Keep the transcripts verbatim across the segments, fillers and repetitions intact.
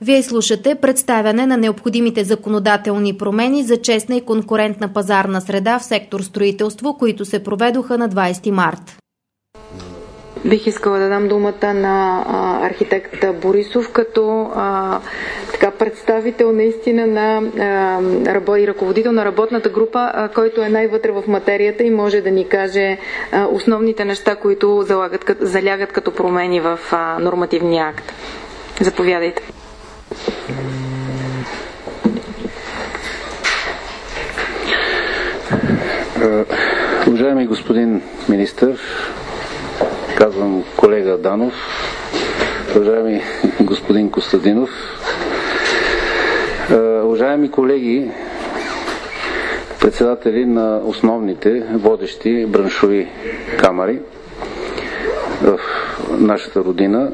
Вие слушате представяне на необходимите законодателни промени за честна и конкурентна пазарна среда в сектор строителство, които се проведоха на двадесети март. Бих искала да дам думата на а, архитект Борисов, като а, така, представител наистина на а, рабо, и ръководител на работната група, а, който е най-вътре в материята и може да ни каже а, основните неща, които залагат, залягат като промени в а, нормативния акт. Заповядайте. Уважаеми господин министър, казвам колега Данов, уважаеми господин Костадинов, уважаеми колеги, председатели на основните водещи браншови камари в нашата родина,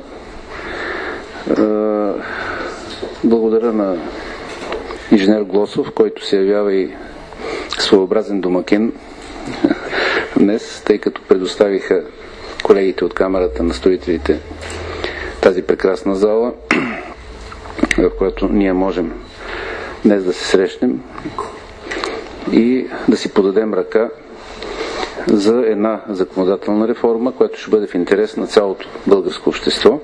благодаря на инженер Глосов, който се явява и своеобразен домакин днес, тъй като предоставиха колегите от Камарата на строителите тази прекрасна зала, в която ние можем днес да се срещнем и да си подадем ръка за една законодателна реформа, която ще бъде в интерес на цялото българско общество.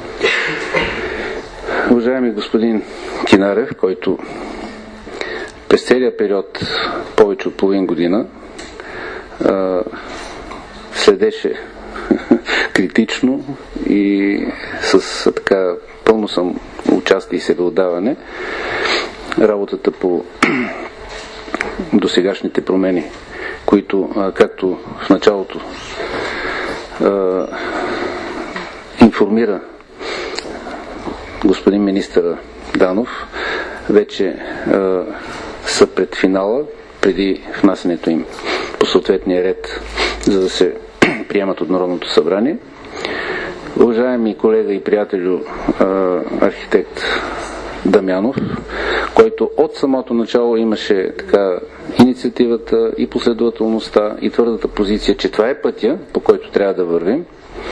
Уважаеми господин Кинарев, който през целия период, повече от половин година, следеше критично и с така пълно съм участие и себеотдаване работата по досегашните промени, които, както в началото информира господин министър Данов, вече са пред финала, преди внасянето им по съответния ред, за да се приемат от Народното събрание. Уважаеми колега и приятелю архитект Дамянов, който от самото начало имаше така инициативата и последователността и твърдата позиция, че това е пътя, по който трябва да вървим.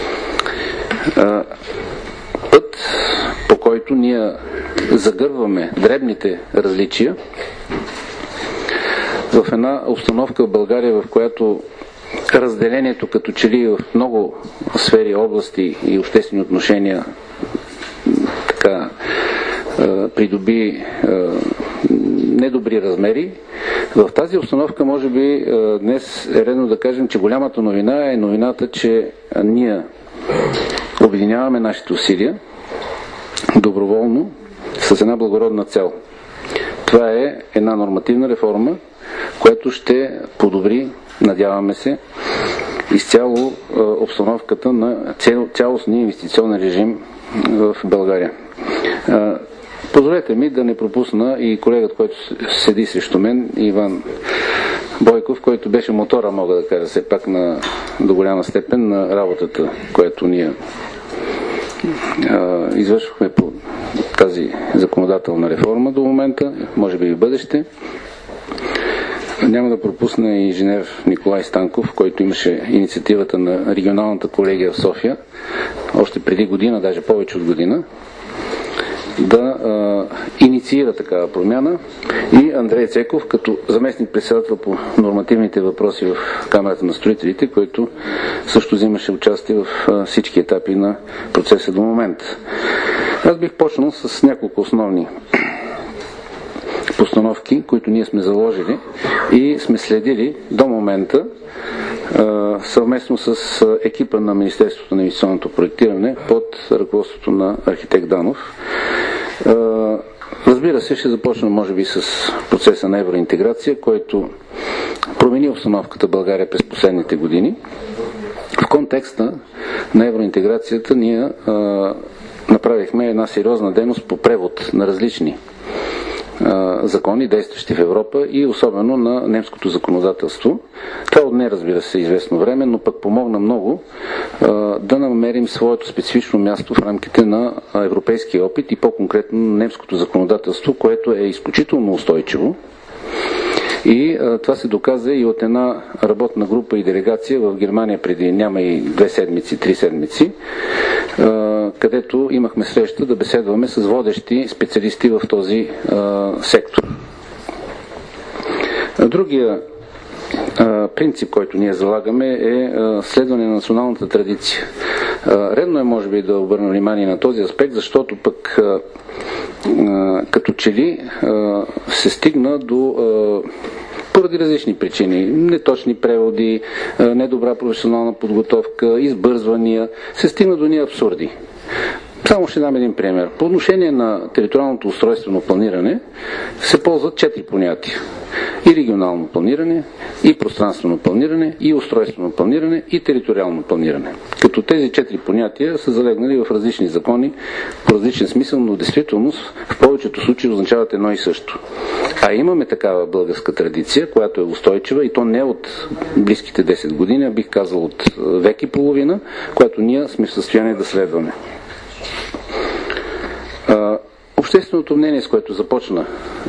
Път, по който ние загърваме дребните различия в една обстановка в България, в която разделението като че ли в много сфери, области и обществени отношения така придоби недобри размери. В тази обстановка може би днес е редно да кажем, че голямата новина е новината, че ние обединяваме нашите усилия доброволно с една благородна цел. Това е една нормативна реформа, която ще подобри, надяваме се, изцяло обстановката на цялостния инвестиционен режим в България. Позволете ми да не пропусна и колегата, който седи срещу мен, Иван Бойков, който беше мотора, мога да кажа, все пак на, до голяма степен на работата, която ние а, извършвахме по тази законодателна реформа до момента, може би и в бъдеще. Няма да пропусна и инженер Николай Станков, който имаше инициативата на регионалната колегия в София, още преди година, даже повече от година, да а, инициира такава промяна, и Андрей Цеков като заместник председател по нормативните въпроси в Камерата на строителите, който също взимаше участие в а, всички етапи на процеса до момента. Аз бих почнал с няколко основни постановки, които ние сме заложили и сме следили до момента съвместно с екипа на Министерството на инвестиционното проектиране под ръководството на архитект Данов. Разбира се, ще започнем може би с процеса на евроинтеграция, който промени обстановката в България през последните години. В контекста на евроинтеграцията ние направихме една сериозна дейност по превод на различни закони, действащи в Европа и особено на немското законодателство. Това отне, разбира се, известно време, но пък помогна много а, да намерим своето специфично място в рамките на европейския опит и по-конкретно на немското законодателство, което е изключително устойчиво. И а, това се доказа и от една работна група и делегация в Германия преди няма и две седмици, три седмици, а, където имахме среща да беседваме с водещи специалисти в този а, сектор. Другия а, принцип, който ние залагаме, е а, следване на националната традиция. А, редно е, може би, да обърна внимание на този аспект, защото пък а, а, като че ли а, се стигна до а, поради различни причини, неточни преводи, недобра професионална подготовка, избързвания, се стигна до ние абсурди. Само ще дам един пример. По отношение на териториалното устройствено планиране се ползват четири понятия. И регионално планиране, и пространствено планиране, и устройствено планиране, и териториално планиране. Като тези четири понятия са залегнали в различни закони, по различен смисъл, но действителност в повечето случаи означават едно и също. А имаме такава българска традиция, която е устойчива, и то не от близките десет години, а бих казал от век и половина, която ние сме в състояние да следваме. Общественото мнение, с което започна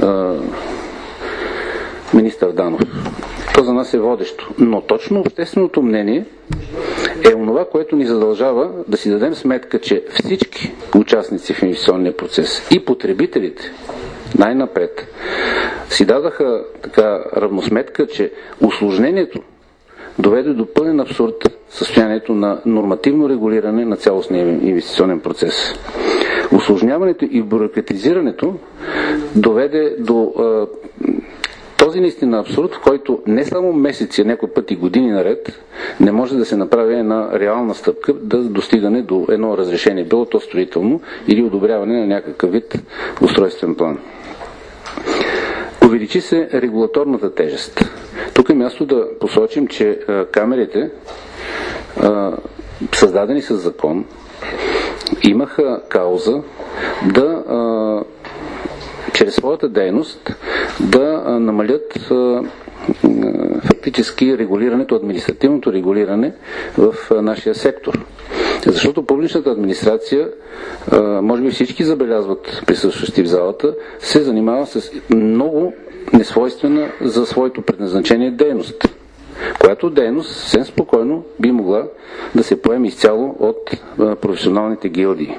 министър Данов, то за нас е водещо. Но точно общественото мнение е онова, което ни задължава да си дадем сметка, че всички участници в инвестиционния процес и потребителите най-напред си дадаха така равносметка, че усложнението доведе до пълен абсурд състоянието на нормативно регулиране на цялостния инвестиционен процес. Усложняването и бюрократизирането доведе до а, този наистина абсурд, в който не само месеци, а някой път и години наред не може да се направи една реална стъпка да достигане до едно разрешение, било то строително или одобряване на някакъв вид устройствен план. Увеличи се регулаторната тежест. Тук е място да посочим, че а, камерите, а, създадени с закон, имаха кауза да а, чрез своята дейност да а, намалят а, фактически регулирането, административното регулиране в а, нашия сектор. Защото публичната администрация, а, може би всички забелязват, присъстващи в залата, се занимава с много несвойствена за своето предназначение дейност, която дейност съвсем спокойно би могла да се поеме изцяло от а, професионалните гилдии.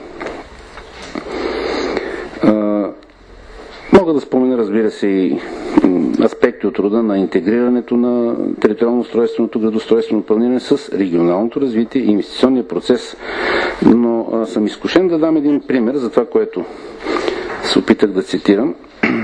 А, мога да спомена, разбира се, и аспекти от рода на интегрирането на териториално-устройственото градоустройствено планиране с регионалното развитие и инвестиционния процес, но а, съм изкушен да дам един пример за това, което се опитах да цитирам.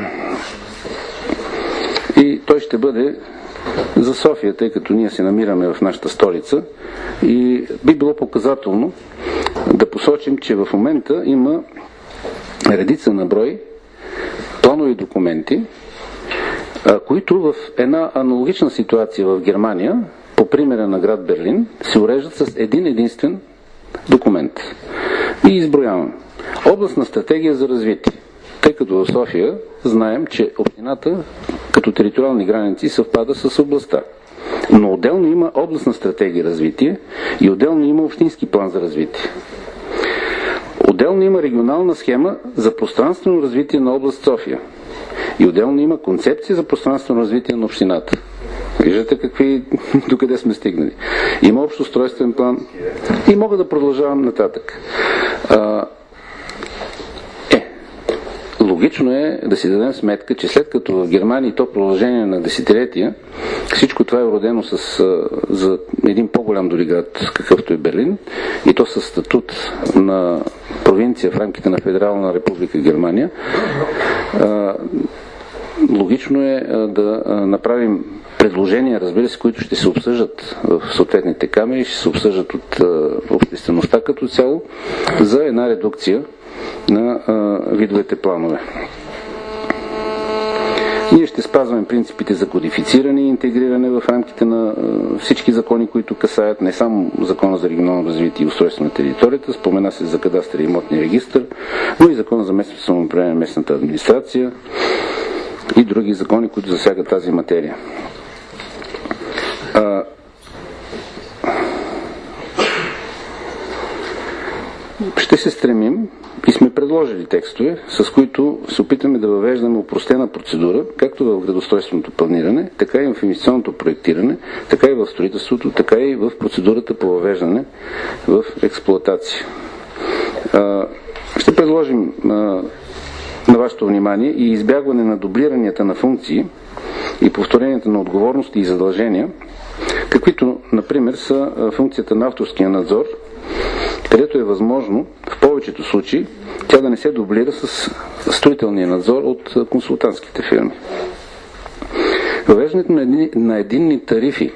И той ще бъде за София, тъй като ние се намираме в нашата столица, и би било показателно да посочим, че в момента има редица на брой планови документи, които в една аналогична ситуация в Германия, по примера на град Берлин, се уреждат с един единствен документ. И изброявам. Областна стратегия за развитие. Тъй като в София знаем, че общината като териториални граници съвпада с областта. Но отделно има областна стратегия развитие и отделно има общински план за развитие. Отделно има регионална схема за пространствено развитие на област София. И отделно има концепция за пространствено развитие на общината. Виждате какви, докъде сме стигнали. Има общ устройствен план и мога да продължавам нататък. А, Логично е да си дадем сметка, че след като в Германия и то продължение на десетилетия всичко това е родено с, за един по-голям дори град, какъвто е Берлин, и то със статут на провинция в рамките на Федерална република Германия, логично е да направим предложения, разбира се, които ще се обсъждат в съответните камери, ще се обсъждат от обществеността като цяло, за една редукция на а, видовете планове. Ние ще спазваме принципите за кодифициране и интегриране в рамките на а, всички закони, които касаят не само Закона за регионално развитие и устройство на територията, спомена се за кадастър и имотния регистър, но и Закона за местното самоуправление на местната администрация и други закони, които засягат тази материя. А, ще се стремим и сме предложили текстове, с които се опитаме да въвеждаме опростена процедура, както в градоустройственото планиране, така и в инвестиционното проектиране, така и в строителството, така и в процедурата по въвеждане в експлоатация. Ще предложим на вашето внимание и избягване на дублиранията на функции и повторенията на отговорности и задължения, каквито, например, са функцията на авторския надзор, където е възможно в повечето случаи тя да не се дублира с строителния надзор от консултантските фирми. Въвеждането на единни тарифи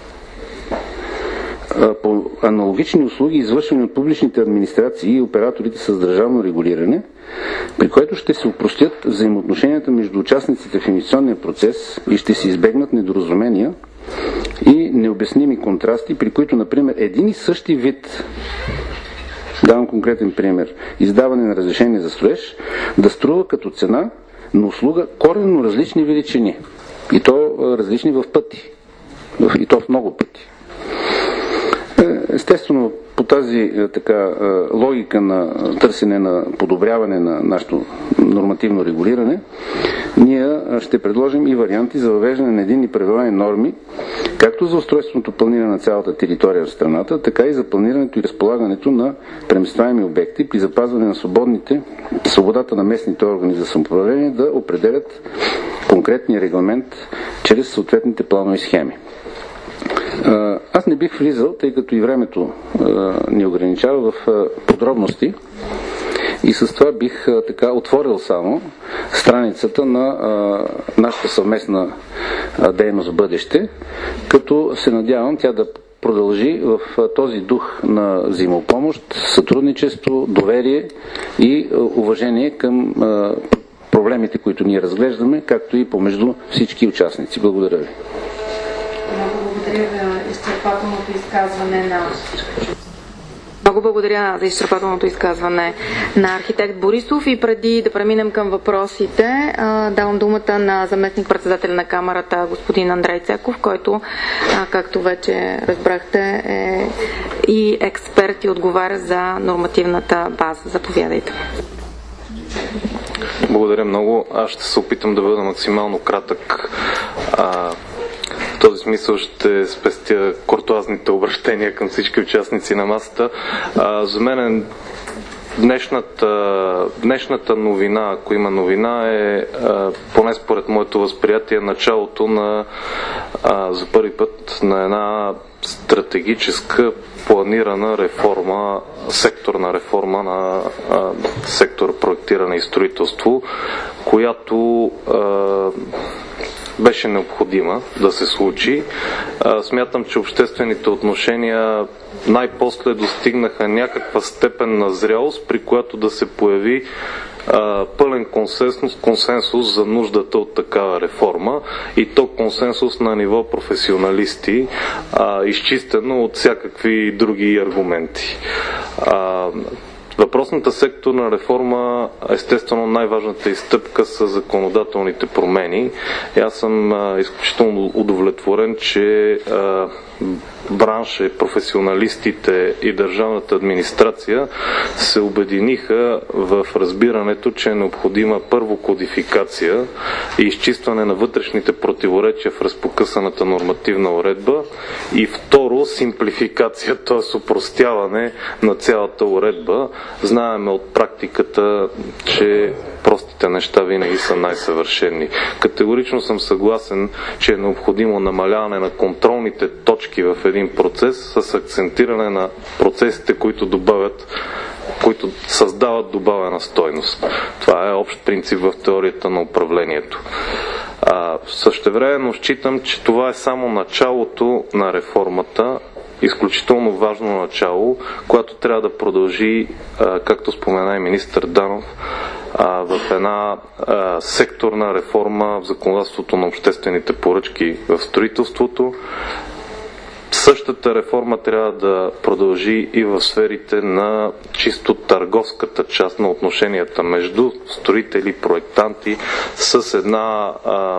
по аналогични услуги, извършвани от публичните администрации и операторите с държавно регулиране, при което ще се опростят взаимоотношенията между участниците в инвестиционния процес и ще се избегнат недоразумения и необясними контрасти, при които, например, един и същи вид, давам конкретен пример, издаване на разрешение за строеж, да струва като цена на услуга коренно различни величини. И то различни в пъти. И то в много пъти. Естествено, по тази така логика на търсене на подобряване на нашето нормативно регулиране, ние ще предложим и варианти за въвеждане на единни правила и норми, както за устройственото планиране на цялата територия в страната, така и за планирането и разполагането на преместваеми обекти при запазване на свободните, свободата на местните органи за самоуправление да определят конкретния регламент чрез съответните планови схеми. Аз не бих влизал, тъй като и времето ни ограничава, в подробности, и с това бих така отворил само страницата на нашата съвместна дейност в бъдеще, като се надявам тя да продължи в този дух на взаимопомощ, сътрудничество, доверие и уважение към проблемите, които ние разглеждаме, както и помежду всички участници. Благодаря ви. Благодаря за изчерпателното изказване на Много благодаря за изчерпателното изказване на архитект Борисов и преди да преминем към въпросите, давам думата на заместник-председателя на камерата господин Андрей Цеков, който, както вече разбрахте, е и експерт и отговаря за нормативната база. Заповядайте. Благодаря много. Аз ще се опитам да бъда максимално кратък. В този смисъл ще спестя куртоазните обращения към всички участници на масата. А, за мен днешната, днешната новина, ако има новина, е а, поне според моето възприятие началото на а, за първи път на една стратегическа планирана реформа, секторна реформа на а, сектор проектиране и строителство, която а, беше необходима да се случи. Смятам, че обществените отношения най-после достигнаха някаква степен на зрялост, при която да се появи пълен консенсус, консенсус за нуждата от такава реформа, и то консенсус на ниво професионалисти, изчистено от всякакви други аргументи. Въпросната секторна реформа, естествено най-важната изстъпка са законодателните промени. И аз съм а, изключително удовлетворен, че а, бранша, професионалистите и държавната администрация се обединиха в разбирането, че е необходима първо кодификация и изчистване на вътрешните противоречия в разпокъсаната нормативна уредба, и второ симплификация, т.е. опростяване на цялата уредба. Знаем от практиката, че простите неща винаги са най-съвършени. Категорично съм съгласен, че е необходимо намаляване на контролните точки в един процес с акцентиране на процесите, които добавят, които създават добавена стойност. Това е общ принцип в теорията на управлението. А, същевременно считам, че това е само началото на реформата, изключително важно начало, което трябва да продължи, както спомена и министър Данов, в една секторна реформа в законодателството на обществените поръчки в строителството. Същата реформа трябва да продължи и в сферите на чисто търговската част на отношенията между строители и проектанти, с една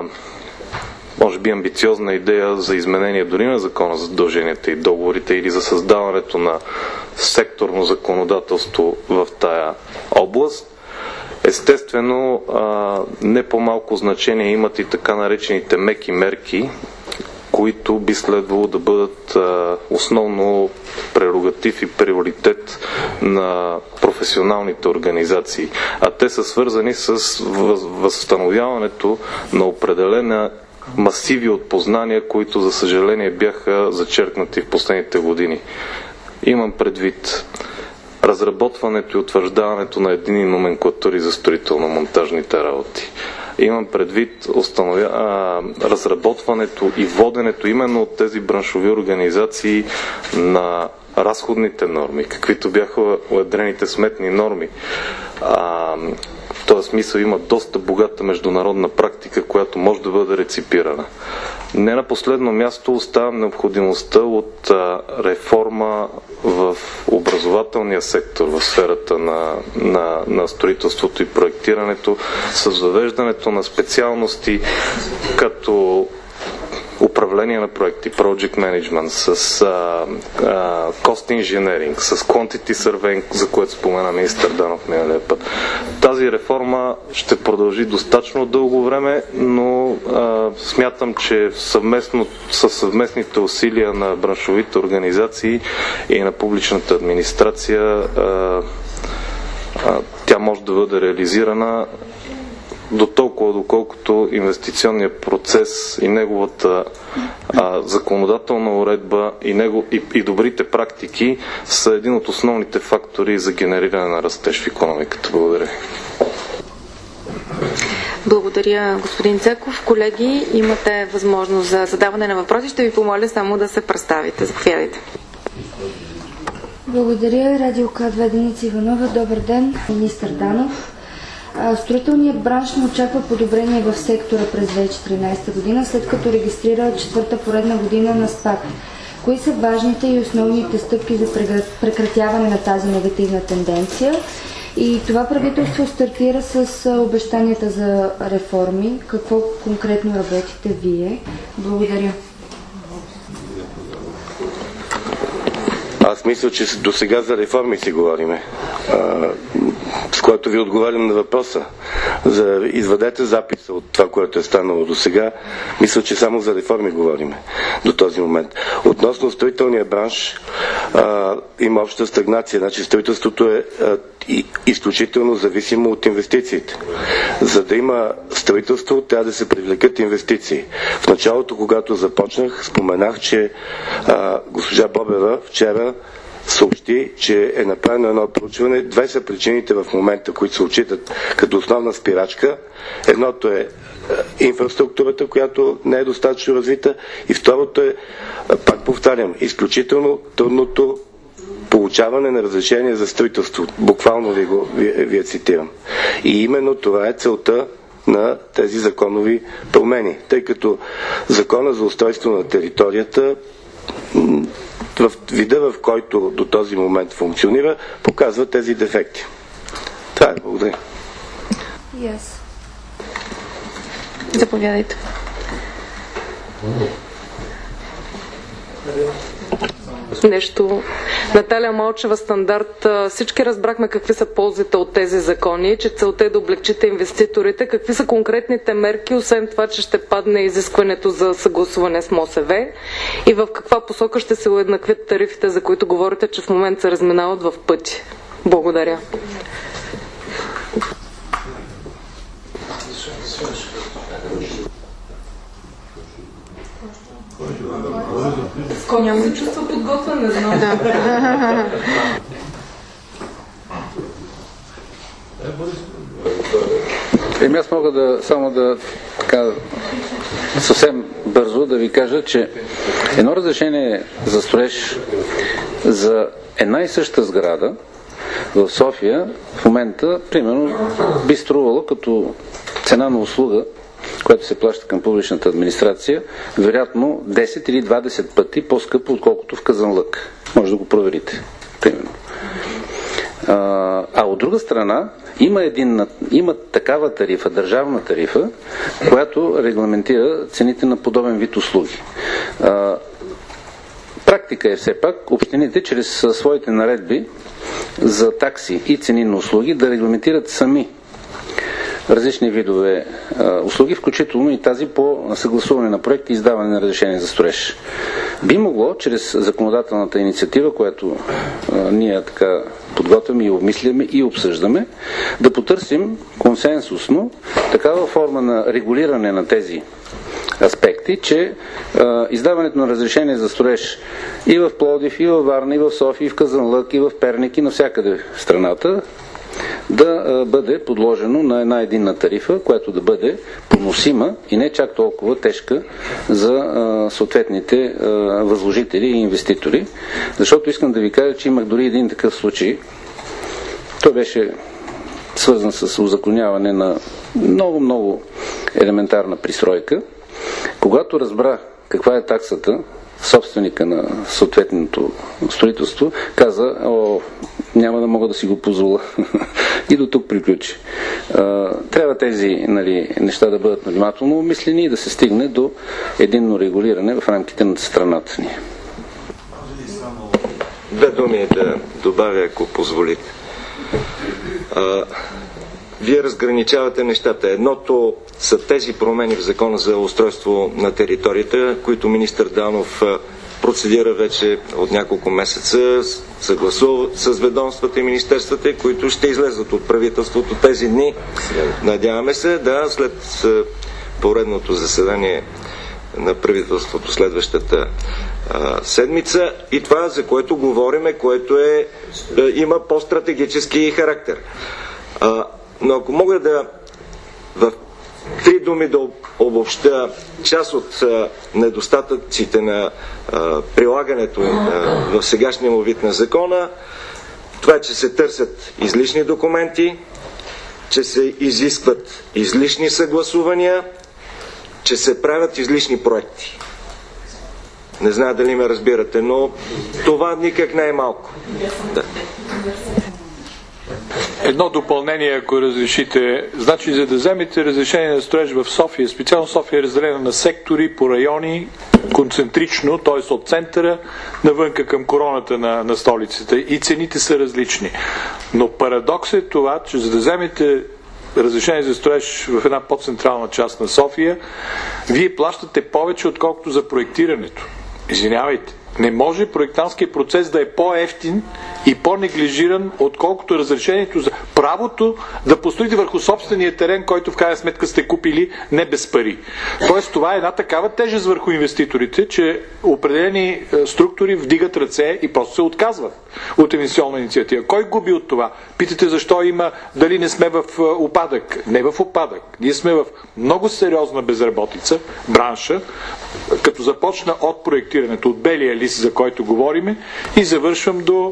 може би амбициозна идея за изменение дори на закона за задълженията и договорите, или за създаването на секторно законодателство в тая област. Естествено, не по-малко значение имат и така наречените меки мерки, които би следвало да бъдат а, основно прерогатив и приоритет на професионалните организации. А те са свързани с възстановяването на определена масиви от познания, които за съжаление бяха зачеркнати в последните години. Имам предвид разработването и утвърждаването на единни номенклатури за строително-монтажните работи. Имам предвид установя... а, разработването и воденето именно от тези браншови организации на разходните норми, каквито бяха уедрените сметни норми. А, в този смисъл има доста богата международна практика, която може да бъде реципирана. Не на последно място оставам необходимостта от а, реформа в образователния сектор, в сферата на, на, на строителството и проектирането, с въвеждането на специалности като управление на проекти, project management, с а, а, cost engineering, с quantity surveying, за което спомена министър Данов миналия път. Тази реформа ще продължи достатъчно дълго време, но а, смятам, че съвместно, със съвместните усилия на браншовите организации и на публичната администрация а, а, тя може да бъде реализирана до толкова, доколкото инвестиционният процес и неговата а, законодателна уредба и, него, и, и добрите практики са един от основните фактори за генериране на растеж в икономиката. Благодаря. Благодаря, господин Цеков. Колеги, имате възможност за задаване на въпроси. Ще ви помоля само да се представите. Заповядайте. Благодаря. Радио К две Деница Иванова. Добър ден, министър Данов. Строителният бранш не очаква подобрение в сектора през две хиляди и четиринадесета година, след като регистрира четвърта поредна година на спад. Кои са важните и основните стъпки за прекратяване на тази негативна тенденция? И това правителство стартира с обещанията за реформи. Какво конкретно работите вие? Благодаря. Аз мисля, че до сега за реформи си говориме, а, с което ви отговарям на въпроса. За, извадете записа от това, което е станало до сега. Мисля, че само за реформи говориме до този момент. Относно строителния бранш, а, има обща стагнация. Значи строителството е а, и, изключително зависимо от инвестициите. За да има строителство, трябва да се привлекат инвестиции. В началото, когато започнах, споменах, че а, госпожа Бобева вчера съобщи, че е направено едно проучване. Две са причините в момента, които се отчитат като основна спирачка. Едното е инфраструктурата, която не е достатъчно развита, и второто е, пак повтарям, изключително трудното получаване на разрешение за строителство. Буквално ви го ви, ви цитирам. И именно това е целта на тези законови промени, тъй като Закона за устройство на територията в вида, в който до този момент функционира, показва тези дефекти. Това е. Благодаря. Yes. Заповядайте. Нещо. Наталия Малчева, Стандарт. Всички разбрахме какви са ползите от тези закони, че целта е да облегчите инвеститорите. Какви са конкретните мерки, освен това, че ще падне изискването за съгласуване с МОСВ, и в каква посока ще се уеднаквят тарифите, за които говорите, че в момента се разминават в пъти? Благодаря. Няма се чувства подготвен, не знам. Да. Еми аз мога да само да така съвсем бързо да ви кажа, че едно разрешение за строеж за една и съща сграда в София в момента, примерно, би струвало като цена на услуга, което се плаща към публичната администрация, вероятно десет или двадесет пъти по-скъпо, отколкото в Казанлък. Може да го проверите. Примерно. А, а от друга страна, има, един, има такава тарифа, държавна тарифа, която регламентира цените на подобен вид услуги. А, практика е все пак общините чрез своите наредби за такси и цени на услуги да регламентират сами различни видове а, услуги, включително и тази по съгласуване на проекти и издаване на разрешение за строеж. Би могло, чрез законодателната инициатива, която а, ние така подготвяме и обмисляме и обсъждаме, да потърсим консенсусно такава форма на регулиране на тези аспекти, че а, издаването на разрешение за строеж и в Пловдив, и в Варна, и в София, и в Казанлък, и в Перник, и навсякъде в страната да а, бъде подложено на една единна тарифа, която да бъде поносима и не чак толкова тежка за а, съответните а, възложители и инвеститори. Защото искам да ви кажа, че имах дори един такъв случай. Той беше свързан с узаконяване на много-много елементарна пристройка. Когато разбра каква е таксата, собственика на съответното строителство каза: о, няма да мога да си го позволя. И до тук приключи. Трябва тези, нали, неща да бъдат внимателно обмислени и да се стигне до единно регулиране в рамките на страната ни. Две думи да добавя, ако позволите. А, вие разграничавате нещата. Едното са тези промени в Закона за устройство на територията, които министър Данов процедира вече от няколко месеца, съгласува с ведомствата и министерствата, които ще излезат от правителството тези дни. Надяваме се, да, след поредното заседание на правителството следващата а, седмица, и това, за което говориме, което е, да, има по-стратегически характер. А, но ако мога да в три думи да обобща част от а, недостатъците на а, прилагането а, в сегашния му вид на закона, това е, че се търсят излишни документи, че се изискват излишни съгласувания, че се правят излишни проекти. Не знам дали ме разбирате, но това никак не е малко. Да. Едно допълнение, ако разрешите. Значи, за да вземете разрешение на строеж в София, специално София е разделена на сектори, по райони, концентрично, т.е. от центъра навънка към короната на, на столицата, и цените са различни. Но парадокс е това, че за да вземете разрешение за строеж в една по-централна част на София, вие плащате повече, отколкото за проектирането. Извинявайте. Не може проектантския процес да е по-евтин и по-неглижиран, отколкото разрешението за правото да построите върху собствения терен, който в крайна сметка сте купили не без пари. Тоест, това е една такава тежест върху инвеститорите, че определени структури вдигат ръце и просто се отказват от инвестиционна инициатива. Кой губи от това? Питате защо има, дали не сме в упадък? Не в упадък. Ние сме в много сериозна безработица, бранша, като започна от проектирането, от белия лист, за който говориме, и завършвам до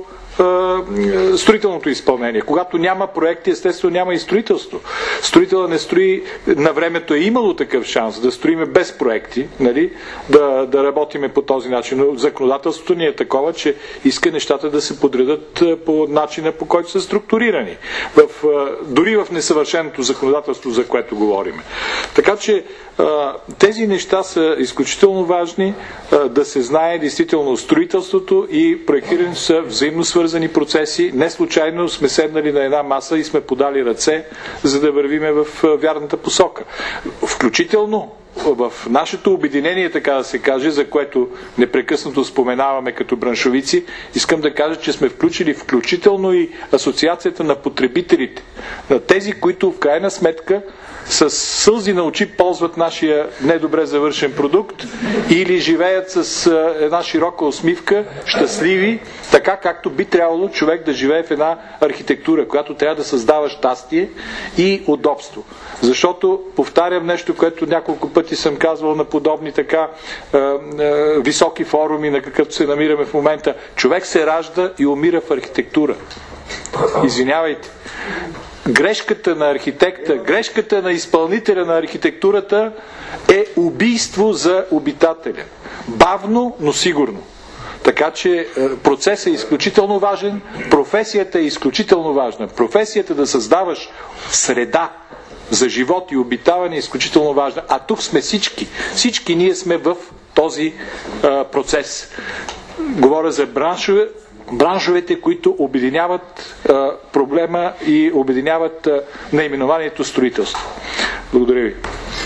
е, строителното изпълнение. Когато няма проекти, естествено няма и строителство. Строителът не строи, на времето е имало такъв шанс да строиме без проекти, нали? да, да работиме по този начин. Но законодателството ни е такова, че иска нещата да се подредат по начина, по който са структурирани. В, дори в несъвършеното законодателство, за което говориме. Така че тези неща са изключително важни, да се знае действително строителството и проектирането са взаимно свързани процеси. Не случайно сме седнали на една маса и сме подали ръце, за да вървиме в вярната посока. Включително в нашето обединение, така да се каже, за което непрекъснато споменаваме като браншовици, искам да кажа, че сме включили включително и Асоциацията на потребителите, на тези, които в крайна сметка с сълзи на очи ползват нашия недобре завършен продукт или живеят с една широка усмивка, щастливи, така както би трябвало човек да живее в една архитектура, която трябва да създава щастие и удобство. Защото, повтарям нещо, което няколко пъти съм казвал на подобни така е, е, високи форуми, на какъвто се намираме в момента, човек се ражда и умира в архитектура. Извинявайте. Грешката на архитекта, грешката на изпълнителя на архитектурата е убийство за обитателя. Бавно, но сигурно. Така че процесът е изключително важен, професията е изключително важна. Професията да създаваш среда за живот и обитаване е изключително важна. А тук сме всички. Всички ние сме в този а, процес. Говоря за браншове, браншовете, които обединяват а, проблема и обединяват а, наименованието строителство. Благодаря ви.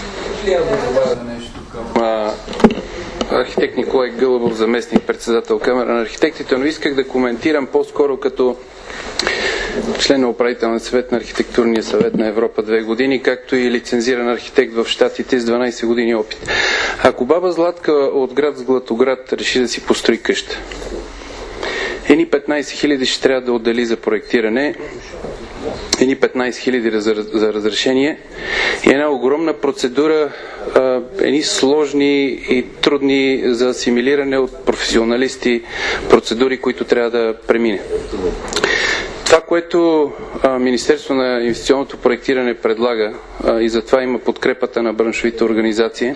Архитект Николай Гълъбов, заместник председател Камера на архитектите, но исках да коментирам по-скоро като член на управителния съвет на Архитектурния съвет на Европа две години, както и лицензиран архитект в Щатите с дванайсет години опит. Ако баба Златка от град Златоград реши да си построи къща, едни петнайсет хиляди ще трябва да отдели за проектиране, едни петнайсет хиляди за разрешение и една огромна процедура, едни сложни и трудни за асимилиране от професионалисти процедури, които трябва да премине. Това, което а, Министерство на инвестиционното проектиране предлага, а, и затова има подкрепата на браншовите организации,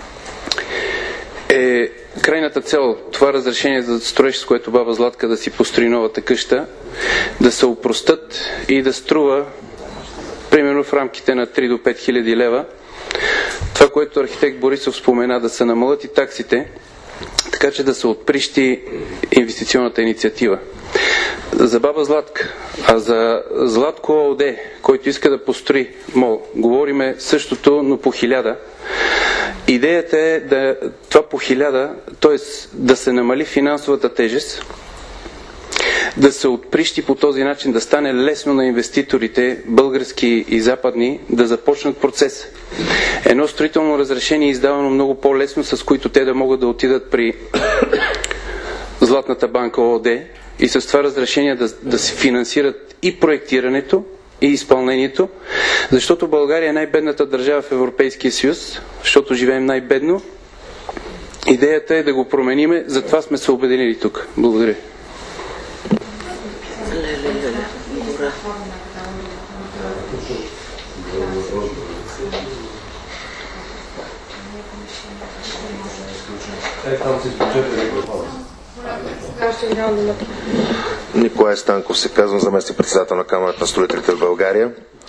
е крайната цел, това разрешение за строеж, с което баба Златка да си построи новата къща, да се опростат и да струва примерно в рамките на три до пет хиляди лева. Това, което архитект Борисов спомена, да се намалят и таксите, така че да се отприщи инвестиционната инициатива. За баба Златка, а за Златко ООД, който иска да построи мол, говориме същото, но по хиляда. Идеята е да, това по хиляда, т.е. да се намали финансовата тежест, да се отприщи по този начин, да стане лесно на инвеститорите, български и западни, да започнат процес. Едно строително разрешение е издавано много по-лесно, с които те да могат да отидат при Златната банка ООД и с това разрешение да, да се финансират и проектирането, и изпълнението, защото България е най-бедната държава в Европейския съюз, защото живеем най-бедно. Идеята е да го промениме, затова сме се обединили тук. Благодаря. Николай Станков се казвам, заместник председател на Камерата на строителите в България.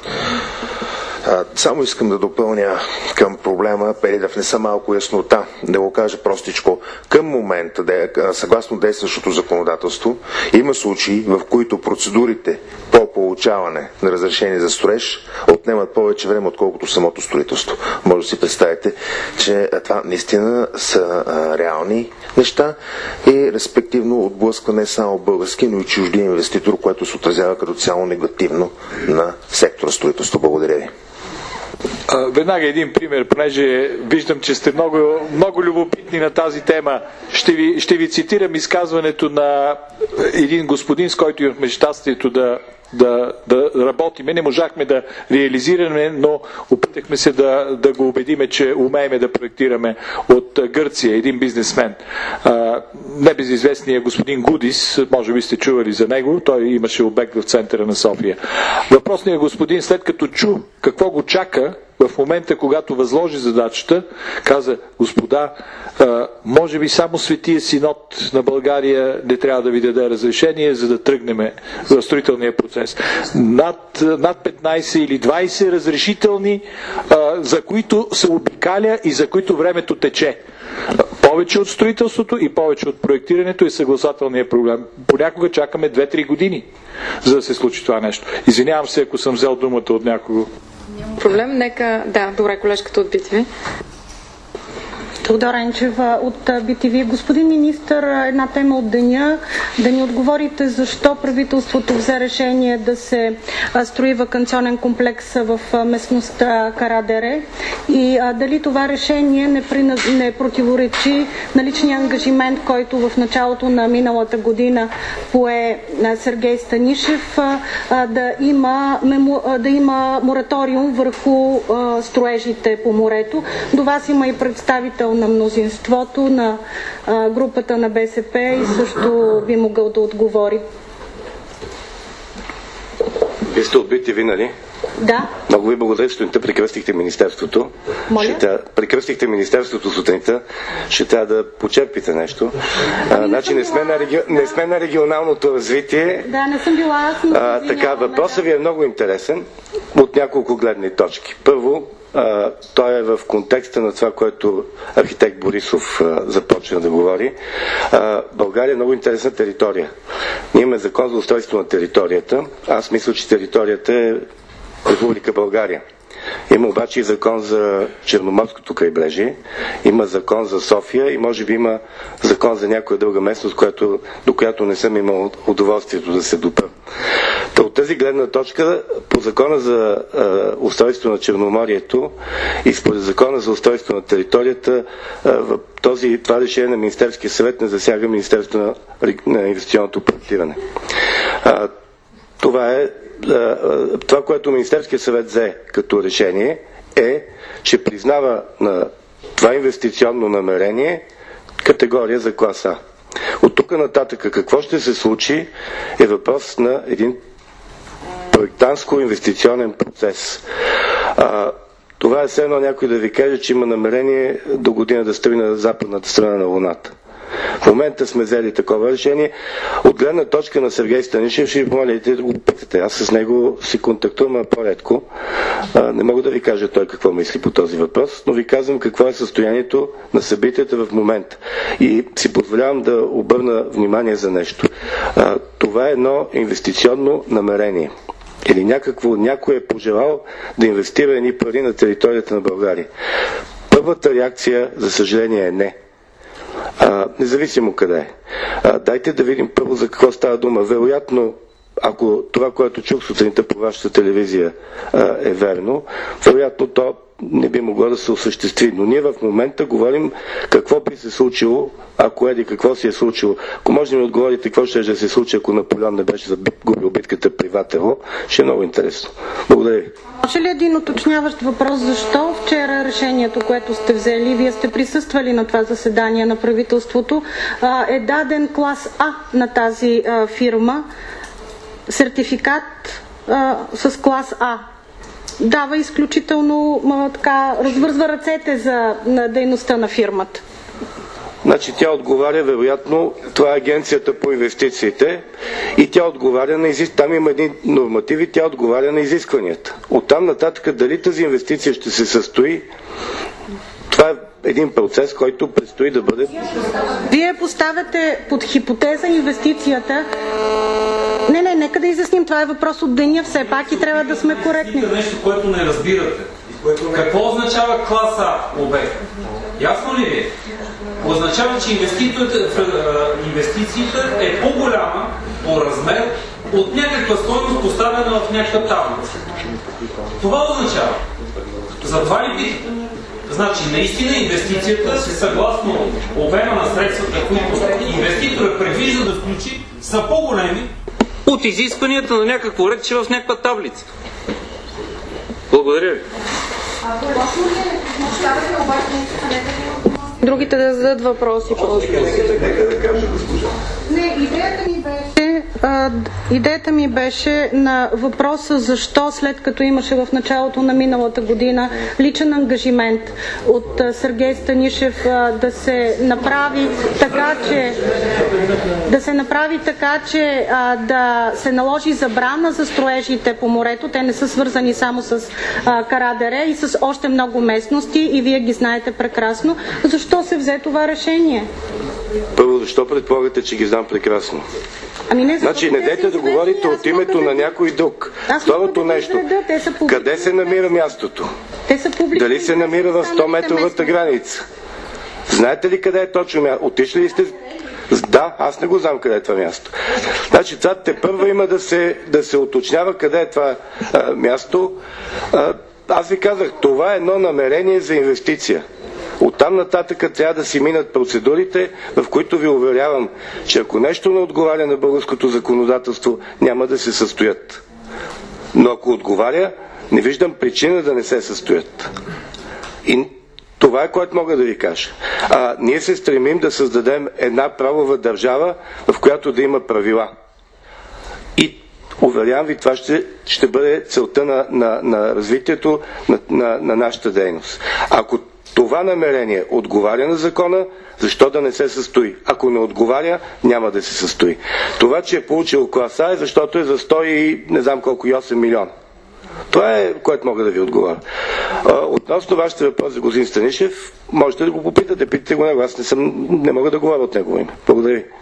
А, само искам да допълня към проблема, преди да внеса малко яснота, да го кажа простичко. Към момента, да, съгласно действащото законодателство, има случаи, в които процедурите по получаване на разрешение за строеж отнемат повече време, отколкото самото строителство. Може да си представите, че това наистина са а, реални неща и респективно отблъсква не само български, но и чужди инвеститор, което се отразява като цяло негативно на сектора строителство. Благодаря ви. Веднага един пример, понеже виждам, че сте много, много любопитни на тази тема. Ще ви, ще ви цитирам изказването на един господин, с който имахме щастието да, да, да работиме. Не можахме да реализираме, но опитахме се да, да го убедиме, че умееме да проектираме от Гърция, един бизнесмен. Небезизвестният господин Гудис, може би сте чували за него, той имаше обект в центъра на София. Въпросният господин, след като чу какво го чака, в момента, когато възложи задачата, каза: господа, може би само Светия Синод на България не трябва да ви даде разрешение, за да тръгнем в строителния процес. Над, над петнайсет или двайсет разрешителни, за които се обикаля и за които времето тече. Повече от строителството и повече от проектирането е съгласателният проблем. Понякога чакаме две-три години, за да се случи това нещо. Извинявам се, ако съм взел думата от някого. Проблем, нека... Да, добре, колежката от би ти ви. Теодора Енчева от би ти ви. Господин министър, една тема от деня. Да ни отговорите защо правителството взе решение да се строи ваканционен комплекс в местността Карадере и а, дали това решение не, прина... не противоречи на личния ангажимент, който в началото на миналата година пое Сергей Станишев, а, да, има, мему... да има мораториум върху а, строежите по морето. До вас има и представител на мнозинството, на а, групата на БСП и също би могъл да отговори. Вие сте от би ти ви, нали? Да. Много ви благодаря, че сутринта прекръстихте Министерството. Моля? Ще тя... Прекръстихте Министерството сутринта. Ще трябва да почерпите нещо. А, значи не сме, на реги... не сме на регионалното развитие. Да, не съм била аз. А, така, въпросът ви е много интересен от няколко гледни точки. Първо, а, той е в контекста на това, което архитект Борисов а, започна да говори. А, България е много интересна територия. Ние имаме закон за устройство на територията. Аз мисля, че територията е Република България. Има обаче и закон за Черноморското крайбрежие, има закон за София и може би има закон за някоя друга местност, която, до която не съм имал удоволствието да се допра. Та от тази гледна точка, по закона за е, устройство на Черноморието и според закона за устройство на територията, е, в този, това решение на Министерския съвет не засяга Министерството на, на инвестиционното проектиране. Е, това е Това, което Министерския съвет взе като решение, е, че признава на това инвестиционно намерение категория за клас А. От тук нататък какво ще се случи е въпрос на един проектантско-инвестиционен процес. А, това е все едно някой да ви каже, че има намерение до година да строи на западната страна на Луната. В момента сме взели такова решение. От гледна точка на Сергей Станишев ще ви помолите да го питате. Аз с него си контактувам по-редко. Не мога да ви кажа той какво мисли по този въпрос, но ви казвам какво е състоянието на събитията в момента. И си позволявам да обърна внимание за нещо. Това е едно инвестиционно намерение. Или някакво, някой е пожелал да инвестира едни пари на територията на България. Първата реакция, за съжаление, е не. А, независимо къде е. А, дайте да видим първо за какво става дума. Вероятно, ако това, което чух сутринта по вашата телевизия а, е верно, вероятно то не би могло да се осъществи. Но ние в момента говорим какво би се случило, ако еди какво си е случило. Ако може да ми отговорите какво ще да се случи, ако Наполеон не беше загубил битката при Ватерло, ще е много интересно. Благодаря ви. Може ли един уточняващ въпрос? Защо вчера решението, което сте взели, вие сте присъствали на това заседание на правителството, е даден клас А на тази фирма, сертификат с клас А? Дава изключително така, развързва ръцете за на дейността на фирмата. Значи тя отговаря, вероятно, това е агенцията по инвестициите и тя отговаря на изискванията. Там има един норматив и тя отговаря на изискванията. Оттам нататък дали тази инвестиция ще се състои, това е един процес, който предстои да бъде. Вие поставяте под хипотеза инвестицията. Не, не, нека да изясним. Това е въпрос от деня все пак и трябва да сме коректни. Нещо, което не разбирате. Какво означава клас А обект? Ясно ли ви? Означава, че инвестицията е по-голяма по размер от някаква стойност поставена в някаква таблица. Това означава. Затова ли питате? Значи, наистина инвестицията, съгласно обема на средствата, които инвеститорът предвижда да включи, са по-големи от изискванията на някакво редче в някаква таблица. Благодаря ви. Другите да зададат въпроси. Не, идеята ми беше, а, идеята ми беше на въпроса защо след като имаше в началото на миналата година личен ангажимент от а, Сергей Станишев а, да се направи така, че да се направи така, че а, да се наложи забрана за строежите по морето. Те не са свързани само с а, Карадере и с още много местности и вие ги знаете прекрасно. Защо се взе това решение? Първо, защо предполагате, че ги знам прекрасно? Ами не, значи не дайте да говорите от името на някой друг. Второто нещо, къде се намира мястото? Те са публични. Дали се намира в сто метровата граница? Знаете ли къде е точно място? Отишли ли сте? Да, аз не го знам къде е това място. Значи това те първо има да се, да се уточнява къде е това а, място. А, аз ви казах, това е едно намерение за инвестиция. Оттам нататък трябва да си минат процедурите, в които ви уверявам, че ако нещо не отговаря на българското законодателство, няма да се състоят. Но ако отговаря, не виждам причина да не се състоят. И това е, което мога да ви кажа. А, ние се стремим да създадем една правова държава, в която да има правила. И уверявам ви, това ще, ще бъде целта на, на, на развитието на, на, на нашата дейност. Ако това намерение отговаря на закона, защо да не се състои? Ако не отговаря, няма да се състои. Това, че е получил клас А, е защото е за сто и не знам колко и осем милиона. Това е, което мога да ви отговоря. Относно вашите въпрос за господин Станишев, можете да го попитате, питате го него. Аз не, съм, не мога да говоря от негово име. Благодаря ви.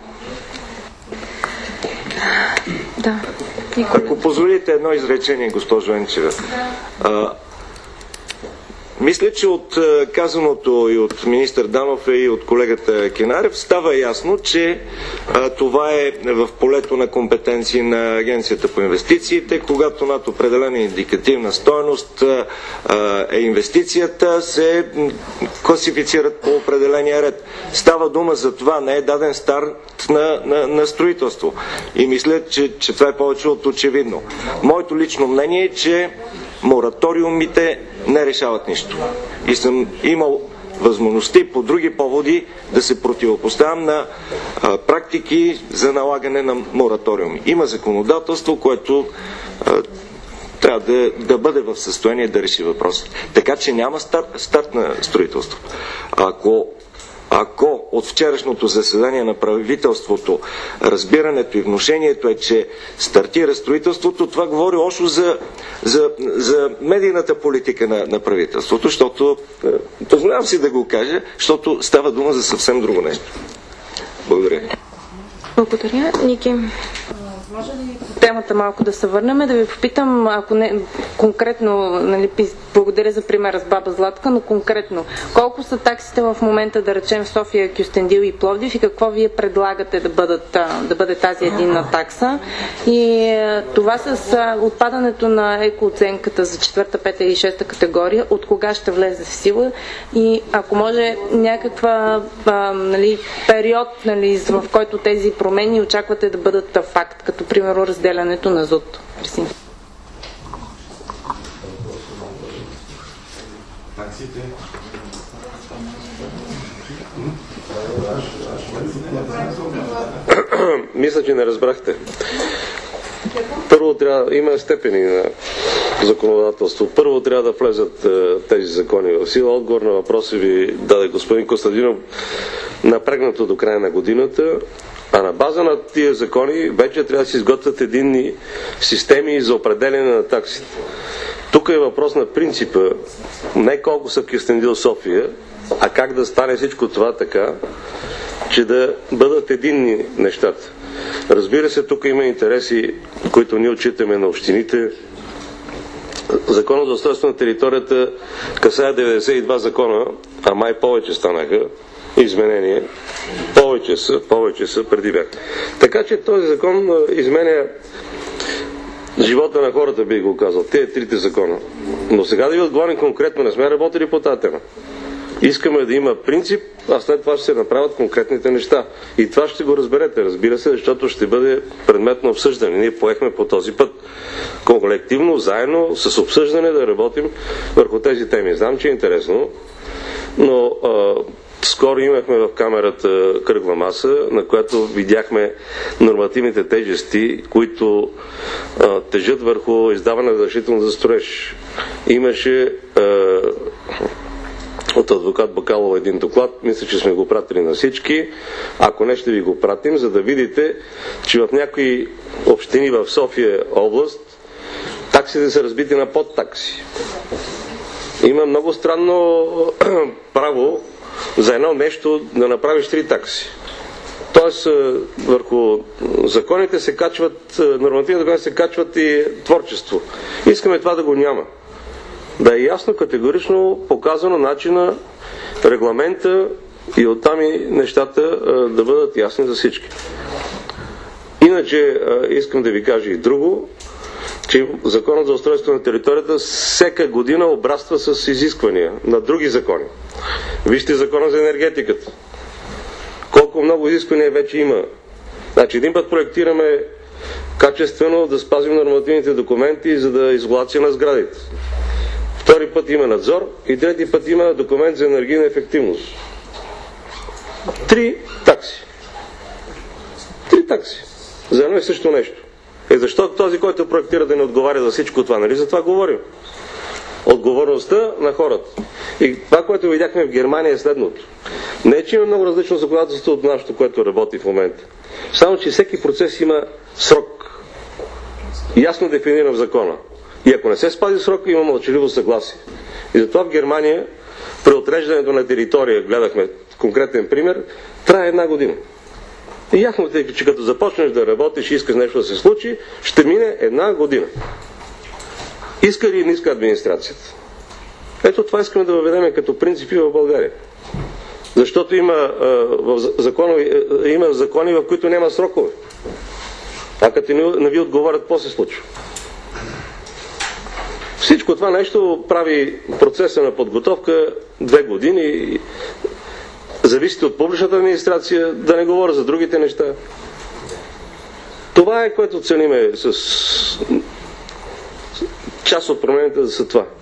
Да. Ако позволите едно изречение, госпожо Енчева. Да. Мисля, че от казаното и от министър Данов и от колегата Кенарев става ясно, че а, това е в полето на компетенции на Агенцията по инвестициите. Когато над определена индикативна стойност а, а, е инвестицията, се класифицират по определения ред. Става дума за това, не е даден старт на, на, на строителство. И мисля, че, че това е повече от очевидно. Моето лично мнение е, че мораториумите не решават нищо. И съм имал възможности по други поводи да се противопоставям на а, практики за налагане на мораториуми. Има законодателство, което а, трябва да, да бъде в състояние да реши въпроса. Така че няма старт, старт на строителството. Ако Ако от вчерашното заседание на правителството разбирането и внушението е, че стартира строителството, това говори още за, за, за медийната политика на, на правителството, защото, позволявам си да го кажа, защото става дума за съвсем друго нещо. Благодаря. Благодаря. Ники. Може ли по темата малко да се върнем, да ви попитам, ако не конкретно, нали, благодаря за примера с Баба Златка, но конкретно, колко са таксите в момента, да речем, в София, Кюстендил и Пловдив и какво вие предлагате да, бъдат, да бъде тази единна такса? И това с отпадането на екооценката за четвърта, пета и шеста категория, от кога ще влезе в сила? И ако може някаква а, нали, период, нали, в който тези промени очаквате да бъдат факт, като примерно разделянето на ЗУТ. Таксите. Мисля, че не разбрахте. Първо трябва, има степени на законодателство. Първо трябва да влезат е, тези закони в сила. Отговор на въпроса ви даде господин Костадинов напрегнато до края на годината. А на база на тия закони вече трябва да се изготвят единни системи за определение на таксите. Тук е въпрос на принципа, не колко са в Кюстендил, София, а как да стане всичко това така, че да бъдат единни нещата. Разбира се, тук има интереси, които ние отчитаме на общините. Законът за устройство на територията касае деветдесет и два закона, а май повече станаха изменения. Повече са, повече са преди бях. Така че този закон изменя живота на хората, би го казал. Те трите закона. Но сега да ви отговорим конкретно, не сме работили по тази тема. Искаме да има принцип, а след това ще се направят конкретните неща. И това ще го разберете, разбира се, защото ще бъде предмет на обсъждане. Ние поехме по този път колективно, заедно, с обсъждане да работим върху тези теми. Знам, че е интересно, но а, скоро имахме в камерата кръгла маса, на която видяхме нормативните тежести, които а, тежат върху издаване на разрешително за строеж. Имаше а, от адвокат Бакалова един доклад, мисля, че сме го пратили на всички. Ако не, ще ви го пратим, за да видите, че в някои общини в София област таксите са разбити на подтакси. Има много странно право за едно нещо да направиш три такси. Тоест върху законите се качват, нормативните закони се качват и творчество. Искаме това да го няма. Да е ясно, категорично показано начина, регламента и оттам и нещата да бъдат ясни за всички. Иначе искам да ви кажа и друго, че Законът за устройство на територията всяка година обраства с изисквания на други закони. Вижте Закона за енергетиката. Колко много изисквания вече има. Значи един път проектираме качествено да спазим нормативните документи, за да изолация на сградите. Втори път има надзор и трети път има документ за енергийна ефективност. Три такси. Три такси. За едно и също нещо. Е защо този, който проектира, да не отговаря за всичко това? Нали за това говорим? Отговорността на хората. И това, което видяхме в Германия е следното. Не е, че има много различно законодателство от нашето, което работи в момента. Само, че всеки процес има срок. Ясно дефиниран в закона. И ако не се спази срока, има мълчаливо съгласие. И затова в Германия при отреждането на територия, гледахме конкретен пример, трае една година. И ясно е, че като започнеш да работиш и искаш нещо да се случи, ще мине една година. Иска ли не иска администрацията? Ето това искаме да въведем като принципи в България. Защото има, а, в закони, а, има закони, в които няма срокове. А като не, не ви отговорят, какво се случва? Всичко това нещо прави процеса на подготовка две години. Зависите от публичната администрация, да не говоря за другите неща. Това е, което целиме с част от промените да са това.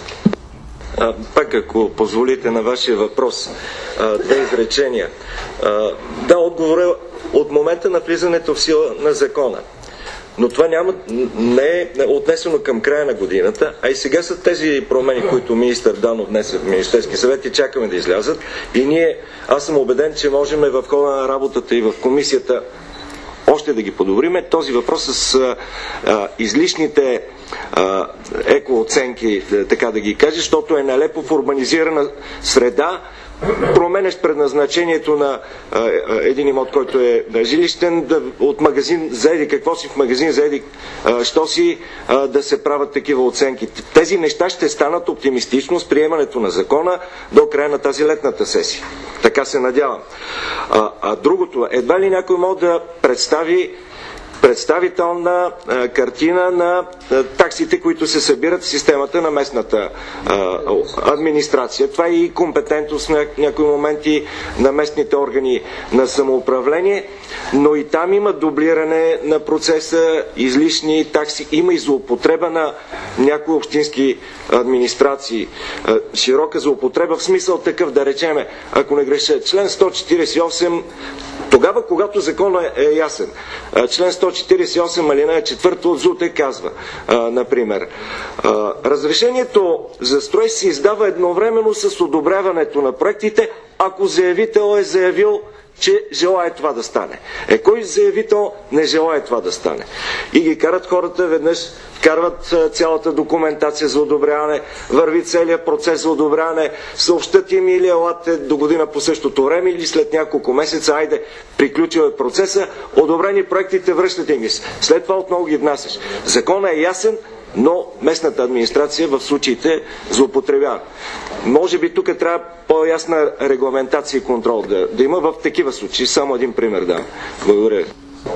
А, пак, ако позволите на вашия въпрос, а, две изречения. А, да, отговоря от момента на влизането в сила на закона. Но това няма, не е отнесено към края на годината, а и сега са тези промени, които министър Данов внесе в Министерски съвет и чакаме да излязат. И ние, аз съм убеден, че можем в хода на работата и в комисията още да ги подобриме. Този въпрос с а, излишните а, екооценки, така да ги кажа, защото е нелепо в урбанизирана среда, променяш предназначението на а, един имот, който е жилищен, да, от магазин заеди какво си в магазин заеди а, що си, а, да се правят такива оценки. Тези неща ще станат оптимистично с приемането на закона до края на тази летната сесия. Така се надявам. А, а другото, едва ли някой може да представи представителна а, картина на а, таксите, които се събират в системата на местната а, администрация. Това е и компетентност на някои моменти на местните органи на самоуправление, но и там има дублиране на процеса, излишни такси, има и злоупотреба на някои общински администрации. А, широка злоупотреба в смисъл такъв, да речеме, ако не греша, член сто четиридесет и осем, тогава, когато законът е ясен. Член сто четиридесет и осем алинея четвърта от ЗУТ казва, а, например, а, разрешението за строй се издава едновременно с одобряването на проектите, ако заявител е заявил, че желае това да стане. Е, кой заявител не желае това да стане? И ги карат хората веднъж, вкарват цялата документация за одобряване, върви целият процес за одобряване, съобщат им или елате до година по същото време, или след няколко месеца, айде, приключил е процеса, одобрени проектите, връщате им. След това отново ги внасяш. Законът е ясен, но местната администрация в случаите злоупотребява. Може би тук трябва по-ясна регламентация и контрол да, да има в такива случаи. Само един пример да. Благодаря.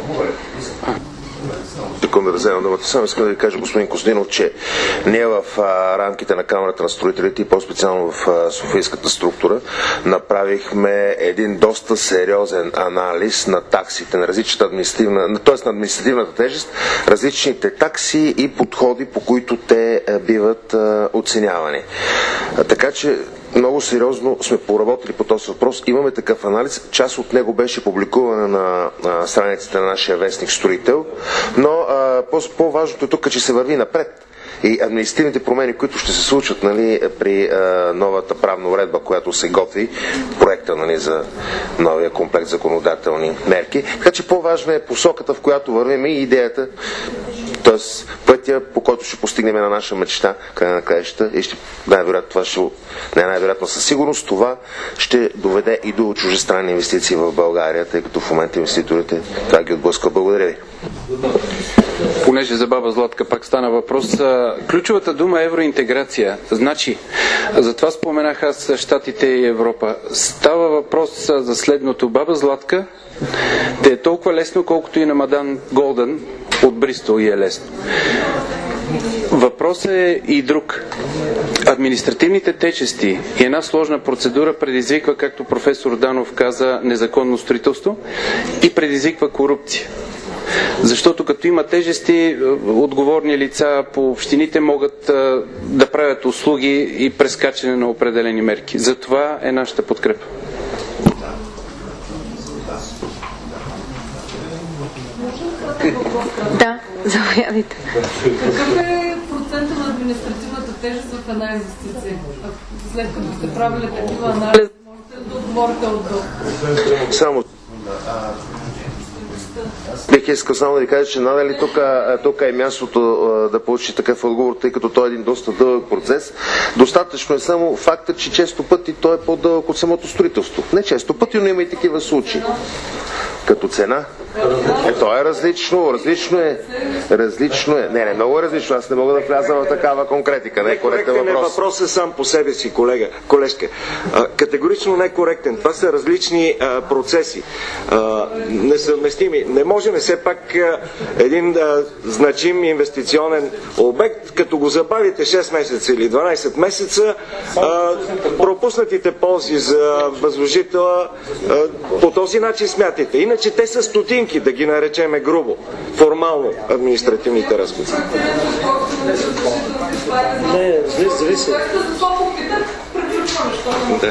Секунда да вземам думата. Само искам да ви кажа, господин Костадинов, че ние в а, рамките на Камарата на строителите и по-специално в а, Софийската структура направихме един доста сериозен анализ на таксите, на различната административна, т.е. на административната тежест, различните такси и подходи, по които те а, биват а, оценявани. А, така че много сериозно сме поработили по този въпрос. Имаме такъв анализ. Част от него беше публикувана на, на страницата на нашия вестник Строител, но а, по-важното е тук, че се върви напред. И административните промени, които ще се случат, нали, при а, новата правна уредба, която се готви, проекта, нали, за новия комплект законодателни мерки. Така че по-важна е посоката, в която вървим и идеята, т.е. пътя, по който ще постигнем на наша мечта, край на краищата, и ще, най-вероятно това ще, не най-вероятно със сигурност, това ще доведе и до чуждестранни инвестиции в България, тъй като в момента инвеститорите това ги отблъсква. Благодаря ви. Понеже за баба Златка пак стана въпрос, ключовата дума е евроинтеграция. Значи, затова споменах аз Щатите и Европа. Става въпрос за следното. Баба Златка да е толкова лесно, колкото и на Мадан Голдън от Бристол и е лесно. Въпросът е и друг. Административните тежести и една сложна процедура предизвиква, както професор Данов каза, незаконно строителство и предизвиква корупция. Защото като има тежести, отговорни лица по общините могат а, да правят услуги и прескачане на определени мерки. Затова е нашата подкрепа. Да, заповядайте. Какъв е процента на административната тежест в една инвестиция? След като сте правили такива анализи, можете да отговорите отдолу? Само Бих искал само да ви кажа, че надали тук, тук е мястото да получи такъв отговор, тъй като той е един доста дълъг процес. Достатъчно е само факта, че често пъти той е по-дълъг от самото строителство. Не често пъти, но има и такива случаи. Като цена. Е, то е различно, различно е, различно е. Не, не, много е различно. Аз не мога да вляза в такава конкретика. Не е коректен въпрос. Не, въпрос е сам по себе си, колега, колежка. А, категорично не е коректен. Това са различни а, процеси. А, несъвместими. Не можем все пак а, един а, значим инвестиционен обект, като го забавите шест месеца или дванайсет месеца, а, пропуснатите ползи за възложителя а, по този начин смятайте. Иначе те са стотинки, да ги наречеме грубо, формално административните разходи. Не, зависи. Да.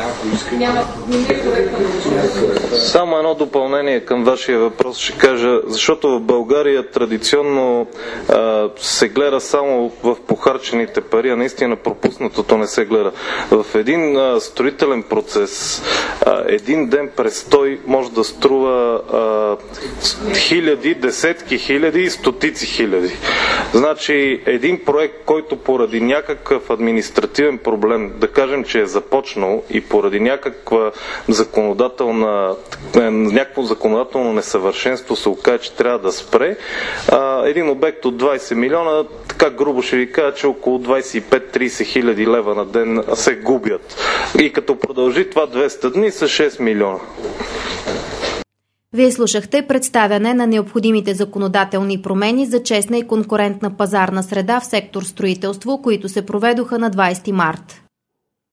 Само едно допълнение към вашия въпрос ще кажа, защото в България традиционно а, се гледа само в похарчените пари, а наистина пропуснатото не се гледа. В един а, строителен процес а, един ден престой може да струва а, хиляди, десетки хиляди и стотици хиляди. Значи един проект, който поради някакъв административен проблем, да кажем, че е започнал и поради някаква законодателна, някакво законодателно несъвършенство се окаже, че трябва да спре, а, един обект от двайсет милиона, така грубо ще ви кажа, че около двайсет и пет до трийсет хиляди лева на ден се губят. И като продължи това двеста дни са шест милиона. Вие слушахте представяне на необходимите законодателни промени за честна и конкурентна пазарна среда в сектор строителство, които се проведоха на двайсети март.